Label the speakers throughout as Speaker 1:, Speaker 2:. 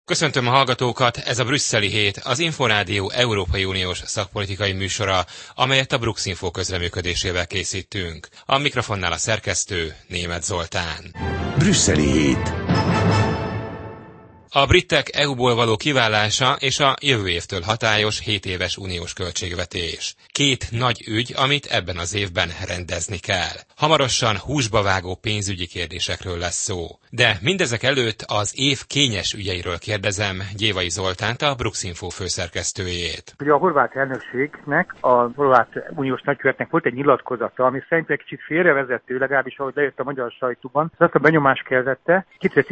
Speaker 1: Köszöntöm a hallgatókat, ez a Brüsszeli Hét, az Inforádió Európai Uniós szakpolitikai műsora, amelyet a Bruxinfo közreműködésével készítünk. A mikrofonnál a szerkesztő Németh Zoltán.
Speaker 2: Brüsszeli Hét.
Speaker 1: A britek EU-ból való kiválása és a jövő évtől hatályos 7 éves uniós költségvetés. Két nagy ügy, amit ebben az évben rendezni kell. Hamarosan húsba vágó pénzügyi kérdésekről lesz szó. De mindezek előtt az év kényes ügyeiről kérdezem Gyévai Zoltánt, a Bruxinfo főszerkesztőjét.
Speaker 3: Ugye a horvát elnökségnek, a horvát uniós nagykövetnek volt egy nyilatkozata, ami szerintem egy kicsit félrevezető, legalábbis ahogy lejött a magyar sajtóban. Azt a benyomást keltette,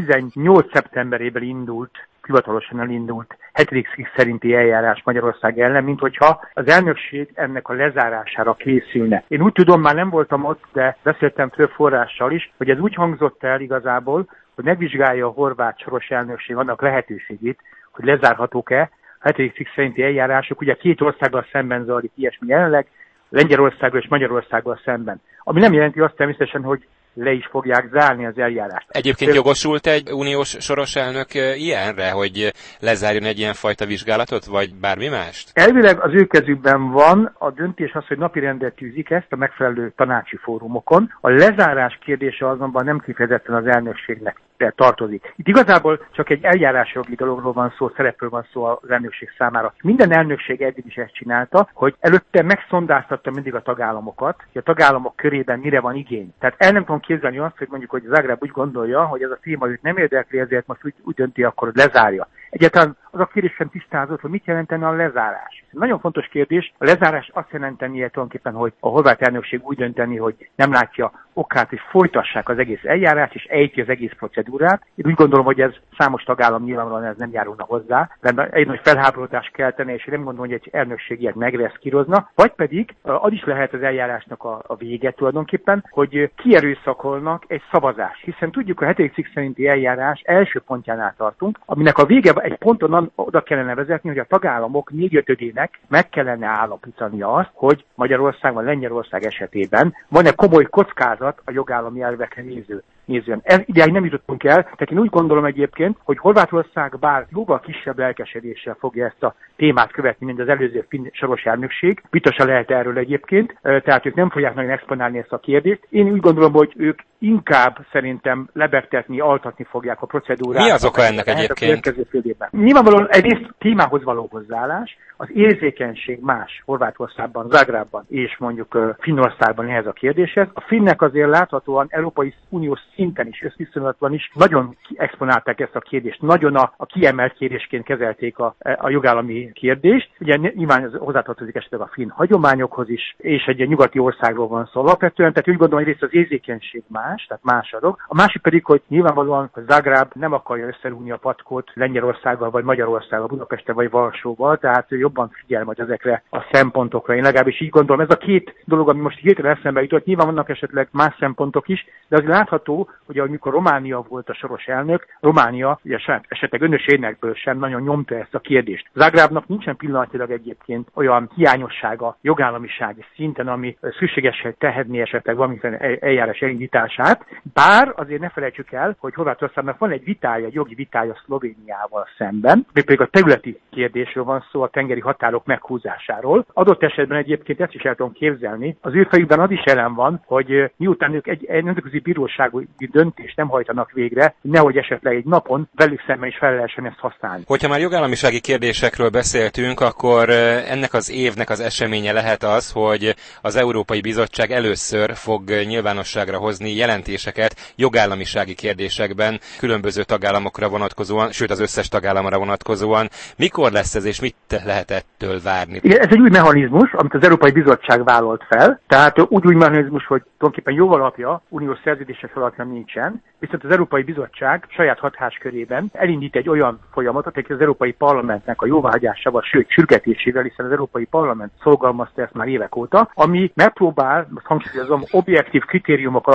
Speaker 3: 2018. szeptemberében hivatalosan elindult 7. cikk szerinti eljárás Magyarország ellen, mint hogyha az elnökség ennek a lezárására készülne. Én úgy tudom, már nem voltam ott, de beszéltem több forrással is, hogy ez úgy hangzott el igazából, hogy megvizsgálja a horvát soros elnökség annak lehetőségét, hogy lezárhatók-e a 7. cikk szerinti eljárások. Ugye két országgal szemben zajlik ilyesmi jelenleg, Lengyelországgal és Magyarországgal szemben. Ami nem jelenti azt természetesen, hogy le is fogják zárni az eljárást.
Speaker 1: Egyébként jogosult egy uniós soros elnök ilyenre, hogy lezárjon egy ilyen fajta vizsgálatot, vagy bármi mást?
Speaker 3: Elvileg az ő kezükben van, a döntés az, hogy napirendre tűzik ezt a megfelelő tanácsi fórumokon. A lezárás kérdése azonban nem kifejezetten az elnökségnek tartozik. Itt igazából csak egy eljárásjogi dologról van szó, szerepről van szó az elnökség számára. Minden elnökség eddig is ezt csinálta, hogy előtte megszondáztatta mindig a tagállamokat, hogy a tagállamok körében mire van igény. Tehát el nem tudom képzelni azt, hogy mondjuk, hogy Zagreb úgy gondolja, hogy ez a téma őt nem érdekli, ezért most úgy dönti akkor, hogy lezárja. Egyáltalán az a kérdés sem tisztázott, hogy mit jelentene a lezárás. Ez nagyon fontos kérdés. A lezárás azt jelentenie tulajdonképpen, hogy a horvát elnökség úgy dönteni, hogy nem látja okát, hogy folytassák az egész eljárást, és ejti az egész procedúrát. Én úgy gondolom, hogy ez számos tagállam nyilvánvalóan ez nem járulna hozzá. Egy nagy felháborodást keltene, és én nem gondolom, hogy egy elnökség ilyet megreszkírozna. Vagy pedig az is lehet az eljárásnak a vége tulajdonképpen, hogy kierőszakolnak egy szavazást. Hiszen tudjuk, a 7. cikk szerinti eljárás első pontjánál tartunk, aminek a vége egy ponton oda kellene vezetni, hogy a tagállamok 4/5-ének meg kellene állapítani azt, hogy Magyarország vagy Lengyelország esetében van-e komoly kockázat a jogállami elvekre nézően. Ideig nem jutottunk el, tehát én úgy gondolom egyébként, hogy Horvátország bár jóval kisebb lelkesedéssel fogja ezt a témát követni, mint az előző finn soros elnökség. Vita se lehet erről egyébként, tehát ők nem fogják nagyon exponálni ezt a kérdést. Én úgy gondolom, hogy ők inkább szerintem lebegtetni, altatni fogják a procedúrát.
Speaker 1: Mi az oka ennek egyébként?
Speaker 3: Nyilvánvalóan egyrészt témához való hozzáállás, az érzékenység más Horvátországban, Zágrábban és mondjuk Finnországban ehhez a kérdéshez. A finnek azért láthatóan Európai Uniós szinten is, összviszonylatban is nagyon exponálták ezt a kérdést, nagyon a kiemelt kérdésként kezelték a jogállami kérdést. Ugye nyilván ez hozzátartozik esetleg a finn hagyományokhoz is, és egy nyugati országról van szó alapvetően, tehát úgy gondolom, hogy részt az érzékenység más, tehát más adok. A másik pedig, hogy nyilvánvalóan a Zágráb nem akarja összerúgni a patkót Lengyelországgal vagy Magyarországgal, Budapestre vagy Varsóval, tehát ő jobban figyel majd ezekre a szempontokra. Én legalábbis így gondolom, ez a két dolog, ami most hirtelen eszembe jutott, nyilván vannak esetleg más szempontok is, de azért látható, hogy amikor Románia volt a soros elnök, Románia ugye esetleg önösénekből sem nagyon nyomta ezt a kérdést. Zágrábnak nincsen pillanatilag egyébként olyan hiányossága jogállamisági szinten, ami szükségesen tehetné esetleg valamiféle eljárás elindítását, bár azért ne felejtsük el, hogy Horvátországnak van egy vitája, egy jogi vitája Szlovéniával szemben, mégpedig a területi kérdésről van szó, a tengeri határok meghúzásáról. Adott esetben egyébként ezt is el tudom képzelni. Az ő fejükben az is jelen van, hogy miután ők egy nemzetközi bírósági döntést nem hajtanak végre, nehogy esetleg egy napon velük szemben is fel lehessen ezt használni.
Speaker 1: Hogyha már jogállamisági kérdésekről beszéltünk, akkor ennek az évnek az eseménye lehet az, hogy az Európai Bizottság először fog nyilvánosságra hozni jelentéseket jogállamisági kérdésekben különböző tagállamokra vonatkozóan, sőt az összes tagállamra vonatkozóan. Mikor lesz ez, és mit lehet ettől várni?
Speaker 3: Igen, ez egy új mechanizmus, amit az Európai Bizottság vállalt fel, tehát úgy új mechanizmus, hogy tulajdonképpen jogalapja, uniós szerződések alapja nincsen, viszont az Európai Bizottság saját hatáskörében elindít egy olyan folyamatot, hogy az Európai Parlamentnek a jóváhagyásával, sőt sürgetésével, hiszen az Európai Parlament szorgalmazta ezt már évek óta, ami megpróbál, most hangsúlyozom, objektív kritériumok alapján és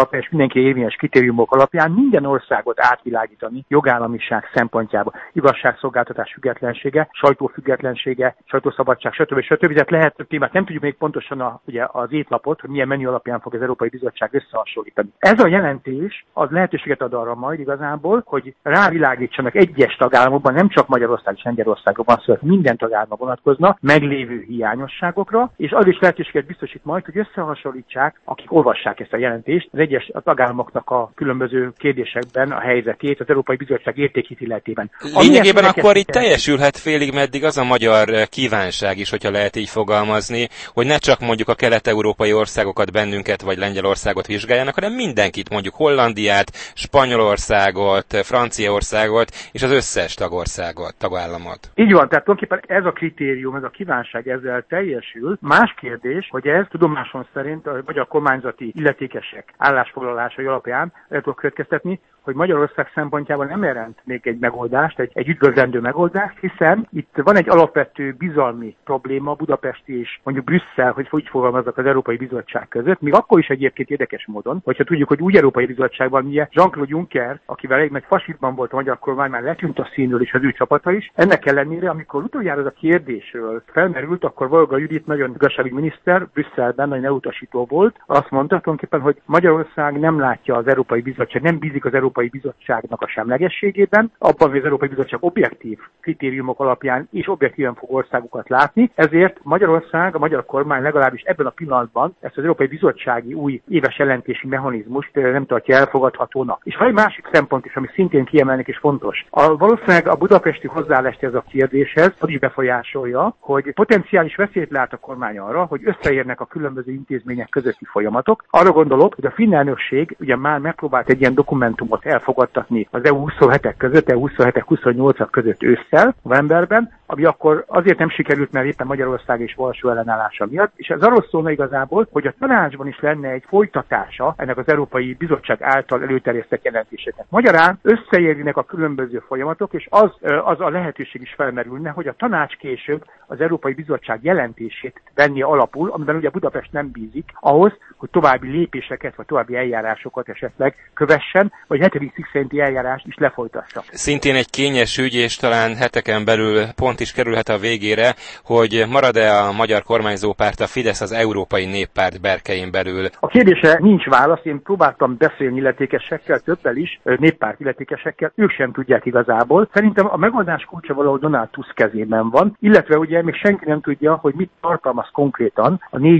Speaker 3: mindenki érvényes kritériumok alapján minden országot átvilágítani jogállamiság szempontjából. Igazságszolgáltatás függetlensége, sajtófüggetlensége, sajtószabadság, stb. Tehát lehet több témát, nem tudjuk még pontosan ugye az étlapot, hogy milyen menü alapján fog az Európai Bizottság összehasonlítani. Ez a jelentés az lehetőséget ad arra majd igazából, hogy rávilágítsanak egyes tagállamokban, nem csak Magyarország és Lengyelországban, szóval minden tagállamra vonatkozna, meglévő hiányosságokra, és az is lehetőséget biztosít majd, hogy összehasonlítsák, akik olvassák ezt a jelentést, az egyes tagállamoknak a különböző kérdésekben a helyzetét az Európai Bizottság értékítéletében.
Speaker 1: Lényegében akkor itt teljesülhet félig meddig az a magyar kívánság is, hogyha lehet így fogalmazni, hogy ne csak mondjuk a kelet-európai országokat, bennünket vagy Lengyelországot vizsgáljanak, hanem mindenkit, mondjuk Hollandiát, Spanyolországot, Franciaországot és az összes tagállamot.
Speaker 3: Így van, tehát tulajdonképpen ez a kritérium, ez a kívánság ezzel teljesül. Más kérdés, hogy ez tudomásom szerint a magyar kormányzati illetékesek állásfoglalásai alapján el tudok következtetni, hogy Magyarország szempontjából nem jelent még egy megoldást, egy üdvözlendő megoldást, hiszen itt van egy alapvető bizalmi probléma Budapesti és mondjuk Brüsszel, hogy úgy fogalmazok az Európai Bizottság között, még akkor is egyébként érdekes módon, hogyha tudjuk, hogy úgy Európai Bizottságban ugye Jean-Claude Juncker, akivel egy nagy fasizmusban volt a magyar kormány, már letűnt a színről és az ő csapata is. Ennek ellenére, amikor utoljára ez a kérdésről felmerült, akkor Varga Judit nagyon igazságügyi miniszter Brüsszelben nagyon elutasító volt. Azt mondta tulajdonképpen, hogy Magyarország nem látja az Európai Bizottság, nem bízik az Európai Bizottságnak a semlegességében, abban, hogy az Európai Bizottság objektív kritériumok alapján és objektíven fog országokat látni, ezért Magyarország, a magyar kormány legalábbis ebben a pillanatban ezt az Európai Bizottsági új éves jelentési mechanizmust nem tartja elfogadhatónak. És van egy másik szempont is, ami szintén kiemelnek és fontos. Valószínűleg a budapesti hozzáállást ez a kérdéshez az is befolyásolja, hogy potenciális veszélyt lát a kormány arra, hogy összeérnek a különböző intézmények közötti folyamatok. Arra gondolok, hogy a finn elnökség ugye már megpróbált egy ilyen dokumentumot elfogadtatni az EU 27-ek között, EU 27-ek 28-ak között ősszel, novemberben, ami akkor azért nem sikerült, mert éppen Magyarország és Varsó ellenállása miatt, és ez arról szólna igazából, hogy a tanácsban is lenne egy folytatása ennek az Európai Bizottság által előterjesztett jelentéseknek. Magyarán összeérnének a különböző folyamatok, és az a lehetőség is felmerülne, hogy a tanács később az Európai Bizottság jelentését venni alapul, amiben ugye Budapest nem bízik, ahhoz, hogy további lépéseket vagy további eljárásokat esetleg kövessen, vagy 7. cikk szerinti eljárást is lefolytassa.
Speaker 1: Szintén egy kényes ügy, és talán heteken belül pont is kerülhet a végére, hogy marad-e a magyar kormányzópárt, a Fidesz az Európai Néppárt berkein belül?
Speaker 3: A kérdésre nincs válasz, én próbáltam beszélni illetékesekkel, többel is, néppárt illetékesekkel, ők sem tudják igazából. Szerintem a megoldás kulcsa valahol Donald Tusk kezében van, illetve ugye még senki nem tudja, hogy mit tartalmaz konkrétan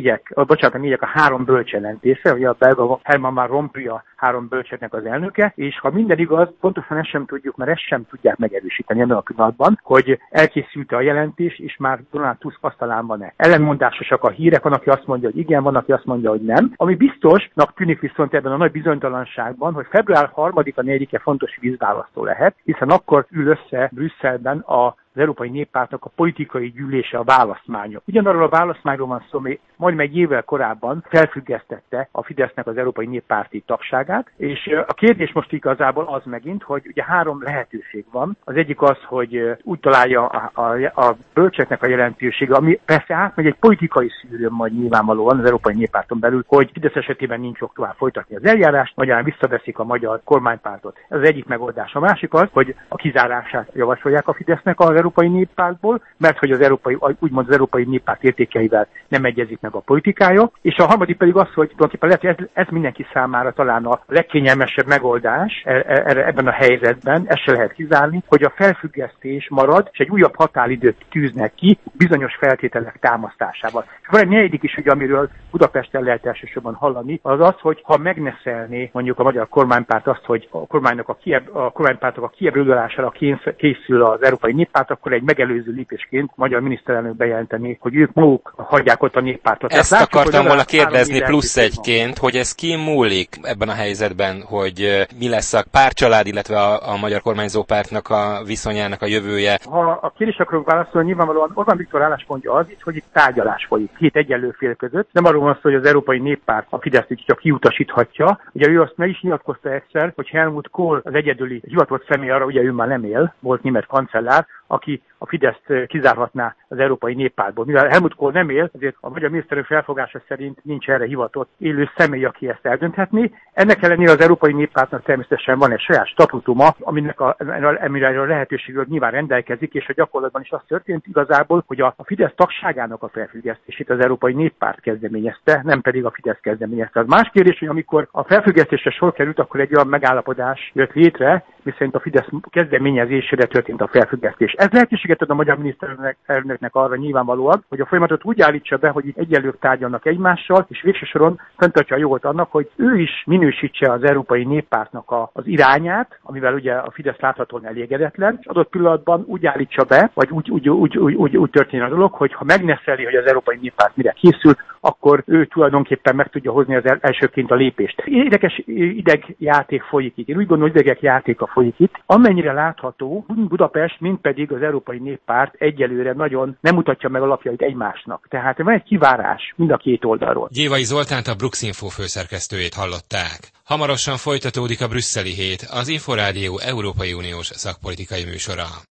Speaker 3: a 3 bölcsjelentése, ugye a belga Herman Van Rompuy a 3 bölcseknek az elnöke, és ha minden igaz, pontosan ezt sem tudjuk, mert ezt sem tudják megerősíteni ebben a pillanatban, hogy elkészült a jelentés, és már Donald Tusk asztalán van-e. Ellenmondásosak a hírek, van, aki azt mondja, hogy igen, van, aki azt mondja, hogy nem. Ami biztosnak tűnik viszont ebben a nagy bizonytalanságban, hogy február 3-4-e fontos vízválasztó lehet, hiszen akkor ül össze Brüsszelben az Európai Néppártnak a politikai gyűlése, a választmánya. Ugyanarról a választmányról van szó, majdnem egy évvel korábban felfüggesztette a Fidesznek az Európai Néppárti tagságát, és a kérdés most igazából az megint, hogy ugye 3 lehetőség van. Az egyik az, hogy úgy találja a bölcseknek a jelentősége, ami persze átmegy egy politikai szűrőn majd nyilvánvalóan az Európai Néppárton belül, hogy Fidesz esetében nincs ok tovább folytatni az eljárást, magyarán visszaveszik a magyar kormánypártot. Ez az egyik megoldás. A másik az, hogy a kizárását javasolják a Fidesznek az Európai Néppártból, mert hogy az Európai Néppárt értékeivel nem egyezik meg a politikája, és a harmadik pedig az, hogy tulajdonképpen lehet, hogy ez mindenki számára talán a legkényelmesebb megoldás ebben a helyzetben, ezt se lehet kizárni, hogy a felfüggesztés marad, és egy újabb határidőt tűznek ki bizonyos feltételek támasztásával. Van egy negyedik is, ugye, amiről Budapesten lehet elsősorban hallani, az az, hogy ha megneszelné mondjuk a magyar kormánypárt azt, hogy a kormánypártok a kiebrulására készül az Európai Néppárt, akkor egy megelőző lépésként a magyar miniszterelnök bejelenteni, hogy ők maguk hagyják ott a néppártot.
Speaker 1: Ezt akartam volna kérdezni plusz egyként, hogy ez ki múlik ebben a helyzetben, hogy mi lesz a pártcsalád, illetve a magyar kormányzópártnak a viszonyának a jövője.
Speaker 3: Ha a kérdésre akarok válaszolni, nyilvánvalóan Orbán Viktor álláspontja az itt, hogy itt tárgyalás folyik 2 egyenlő fél között. Nem arról van szó, hogy az Európai Néppárt a Fideszt csak kiutasíthatja. Ugye ő azt meg is nyilatkozta egyszer, hogy Helmut Kohl az egyedüli hivatott személy arra, ugye ő már nem él, volt német kancellár, aki a Fideszt kizárhatná az Európai Néppártból. Mivel Helmut Kohl nem él, ezért a magyar miniszterelnök felfogása szerint nincs erre hivatott élő személy, aki ezt eldönthetné. Ennek ellenére az Európai Néppártnak természetesen van egy saját statutuma, amire a lehetőségről nyilván rendelkezik, és a gyakorlatban is az történt igazából, hogy a Fidesz tagságának a felfüggesztését az Európai Néppárt kezdeményezte, nem pedig a Fidesz kezdeményezte. Az más kérdés, hogy amikor a felfüggesztésre sor került, akkor egy olyan megállapodás jött létre, miszerint a Fidesz kezdeményezésére történt a felfüggesztés. Ez lehetőséget ad a magyar miniszterelnöknek arra nyilvánvalóan, hogy a folyamatot úgy állítsa be, hogy itt egyenlők tárgyalnak egymással, és végső soron fenntartja a jogot annak, hogy ő is minősítse az Európai Néppártnak az irányát, amivel ugye a Fidesz láthatóan elégedetlen, és adott pillanatban úgy állítsa be, vagy úgy történjen a dolog, hogy ha megneszeli, hogy az Európai Néppárt mire készül, akkor ő tulajdonképpen meg tudja hozni az elsőként a lépést. Érdekes idegjáték folyik itt. Én úgy gondolom, hogy idegek játéka folyik itt. Amennyire látható, mind Budapest, mind pedig az Európai Néppárt egyelőre nagyon nem mutatja meg alapjait egymásnak. Tehát van egy kivárás mind a két oldalról.
Speaker 1: Gyévai Zoltánt, a Brux-Info főszerkesztőjét hallották. Hamarosan folytatódik a brüsszeli hét, az Inforádió Európai Uniós szakpolitikai műsora.